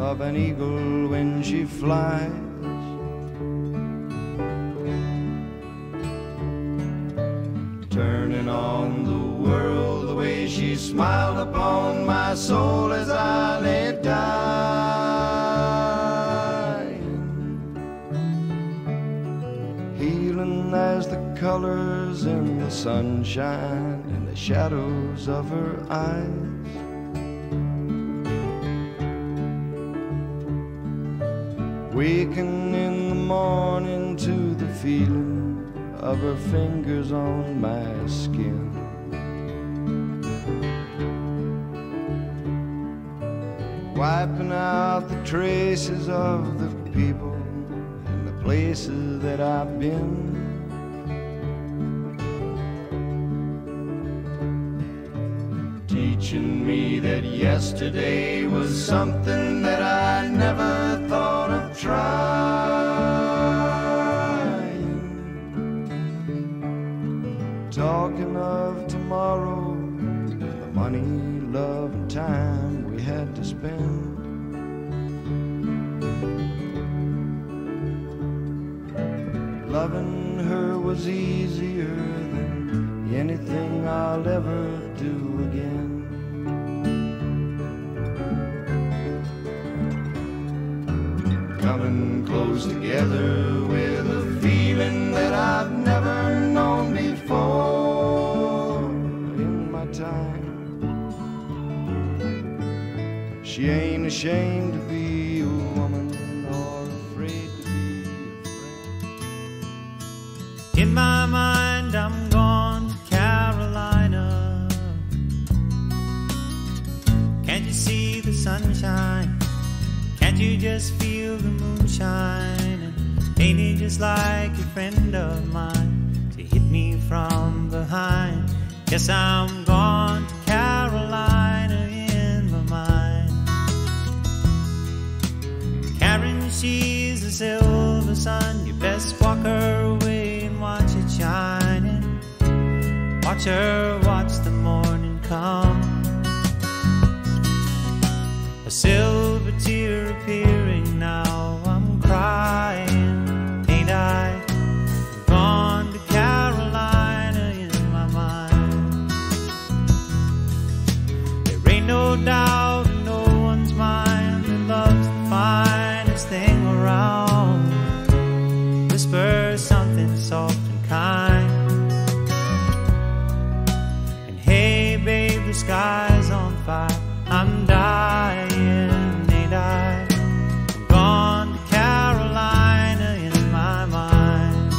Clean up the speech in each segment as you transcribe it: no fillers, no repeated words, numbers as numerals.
of an eagle when she flies. Turning on the world the way she smiled upon my soul as I lay dying. Healing as the colors in the sunshine and the shadows of her eyes. Waking in the morning to the feeling of her fingers on my skin. Wiping out the traces of the people and the places that I've been. Teaching me that yesterday was something that I never thought of trying. Talking of tomorrow, the money, love, and time we had to spend. Loving her was easier than anything I'll ever do again. Coming close together with a feeling that I've never known before in my time. She ain't ashamed to be a woman or afraid to be a friend. In my mind I'm gone to Carolina. Can't you see the sunshine? Can't you just feel the moonshine? And ain't it just like a friend of mine to hit me from behind? Yes, I'm gone to Carolina in my mind. Karen, she's a silver sun. You best walk her away and watch it shining. Watch her watch the morning come. A silver tear appearing now. I'm crying, ain't I? I'm gone to Carolina in my mind. There ain't no doubt in no one's mind that love's the finest thing around. Whisper something soft and kind. And hey babe, the sky's on fire. I'm dying, ain't I? I'm gone to Carolina in my mind.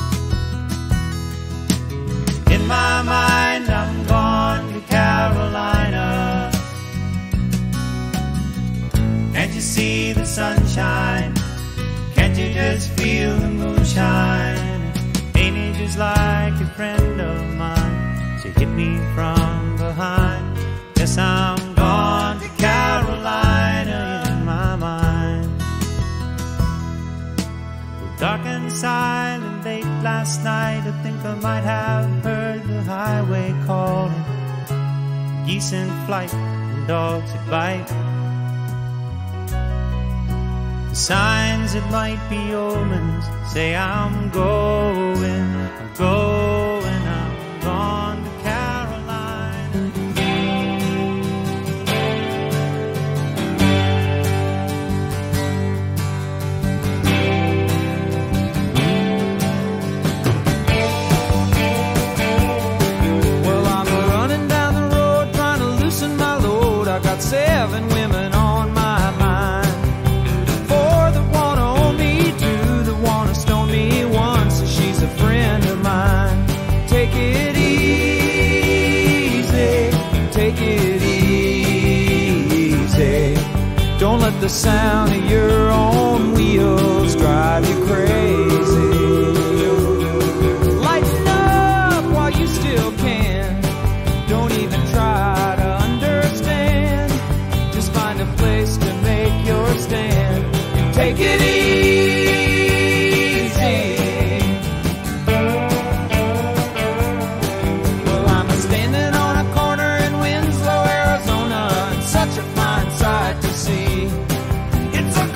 In my mind, I'm gone to Carolina. Can't you see the sunshine? Can't you just feel the moonshine? Ain't it just like a friend of mine to hit me from behind? Yes, I'm gone to Carolina in my mind. Dark and silent late last night, I think I might have heard the highway calling. Geese in flight and dogs that bite. The signs that might be omens say I'm going, I'm going, I'm gone to Carolina. Well, I'm running down the road trying to loosen my load. I got 7 women on my mind. 4 that wanna own me, 2 that wanna stone me, 1 so she's a friend of mine. Take it easy, take it easy. Don't let the sound of your own wheels drive you crazy. Lighten up while you still can. Don't even try to understand. Just find a place to make your stand. And take it easy. Well, I'm standing on a corner in Winslow, Arizona, and such a fine sight to see. It's a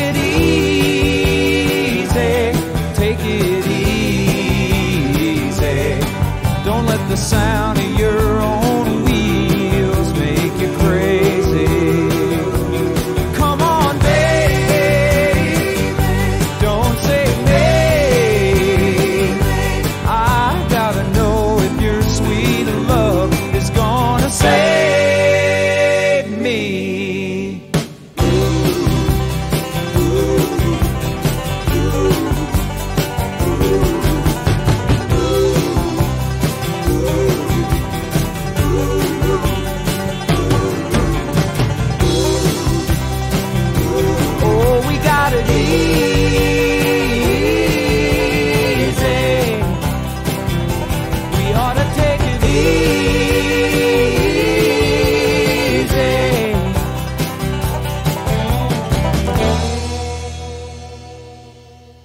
it easy, take it easy. Don't let the sound